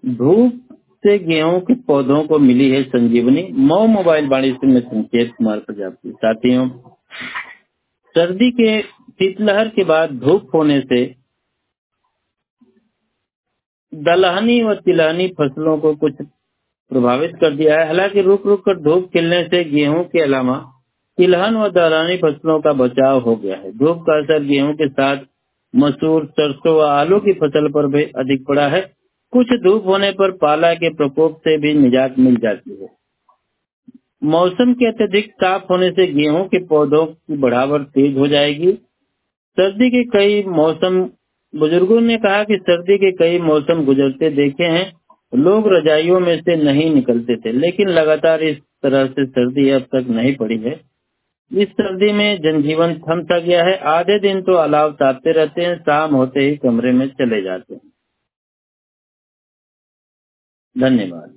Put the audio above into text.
धूप से गेहूं के पौधों को मिली है संजीवनी। मऊ मोबाइल वाणी से मैं संकेत कुमार प्रजापति। साथियों, सर्दी के शीतलहर के बाद धूप होने से दलहनी व तिलहनी फसलों को कुछ प्रभावित कर दिया है। हालांकि रुक रुक कर धूप खिलने से गेहूं के अलावा तिलहन व दलहनी फसलों का बचाव हो गया है। धूप का असर गेहूं के साथ मसूर, सरसों व आलू की फसल पर भी अधिक पड़ा है। कुछ धूप होने पर पाला के प्रकोप से भी निजात मिल जाती है। मौसम के अत्यधिक साफ होने से गेहूं के पौधों की बढ़ावट तेज हो जाएगी। सर्दी के कई मौसम बुजुर्गों ने कहा कि सर्दी के कई मौसम गुजरते देखे हैं। लोग रजाइयों में से नहीं निकलते थे, लेकिन लगातार इस तरह से सर्दी अब तक नहीं पड़ी है। इस सर्दी में जनजीवन थम सा गया है। आधे दिन तो अलाव तापते रहते हैं, शाम होते ही कमरे में चले जाते हैं। धन्यवाद।